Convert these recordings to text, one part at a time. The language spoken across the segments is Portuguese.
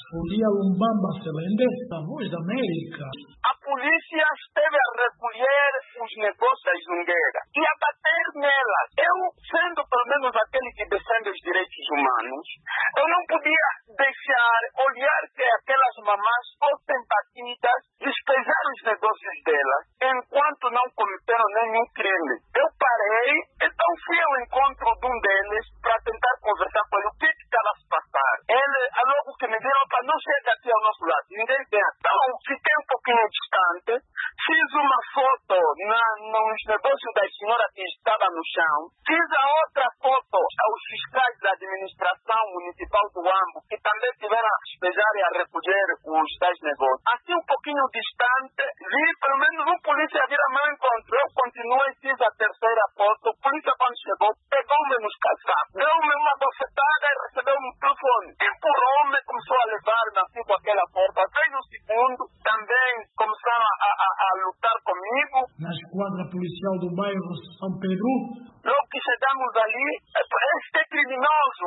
Folia Lumbamba Celende, da Voz da América. A polícia esteve a recolher os negócios da Jungueira e a bater nelas. Eu, sendo pelo menos aquele que defende os direitos humanos, eu não podia deixar olhar que aquelas mamás fossem batidas, despejar os negócios delas, enquanto não cometeram nenhum crime. Eu parei, então fui ao encontro de um deles para tentar conversar com ele. O que estava a se passar? Ele, logo que me viram, não chega aqui ao nosso lado, ninguém vem. Então, fiquei um pouquinho distante, fiz uma foto nos negócios da senhora que estava no chão, fiz a outra foto aos fiscais da administração municipal do Huambo, que também tiveram a despejar e a recolher os tais negócios. Assim, um pouquinho distante, vi pelo menos um polícia vir ao meu encontro. Eu continuei, fiz a terceira foto. O polícia, quando chegou, pegou-me nos caçapos, deu-me uma bofetada e recebeu-me um telefone. Empurrou-me, começou a levar-me assim com aquela porta. Veio no segundo, também começaram a lutar comigo. Na esquadra policial do bairro São Pedro. Logo que chegamos ali, este é criminoso,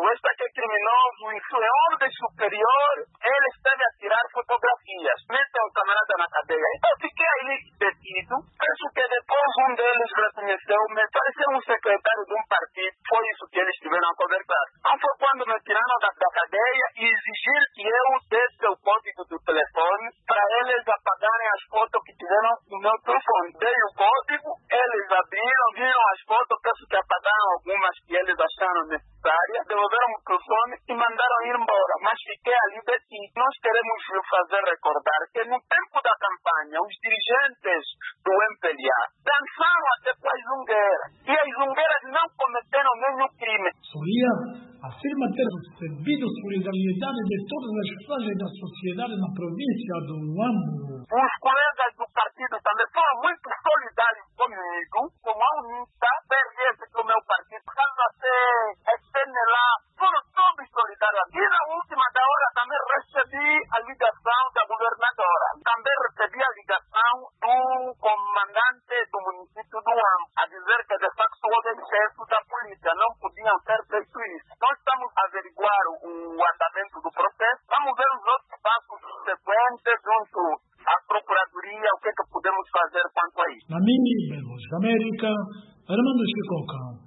isso é ordem superior, ele esteve a tirar fotografias, metem o camarada na cadeia. Então fiquei ali detido, penso que depois um deles reconheceu, me pareceu um secretário de um partido, foi isso que eles tiveram a conversar. Então foi quando me tiraram da cadeia e exigir que eu desse o código do telefone para eles apagarem as fotos que tiveram no meu telefone. Dei o código, eles abriram, viram as fotos, penso que apagaram algumas que eles acharam necessárias, devolveram o telefone e mandaram ir embora. Mas fiquei ali detido. Nós queremos fazer recordar que no tempo da campanha, os dirigentes do MPLA dançaram até com as Jungueiras. E as Jungueiras não cometeram nenhum crime. Soria afirma ter recebido solidariedade de todas as franjas da sociedade na província do Huambo. Os colegas do partido também foram muito solidários comigo, com a UNITA, PRS, que é o meu partido, KZC, SNLA, foram todos solidários. E na última da hora também recebi a ligação da governadora. Também recebi a ligação do comandante do município do Huambo, a dizer que de facto houve excesso da polícia, não podiam ter feito isso. Nós estamos a averiguar o andamento do processo, vamos ver os outros passos subsequentes junto à Procuradoria, o que é que podemos fazer quanto a isso. Na minha Voz da América, Armando Chicoca.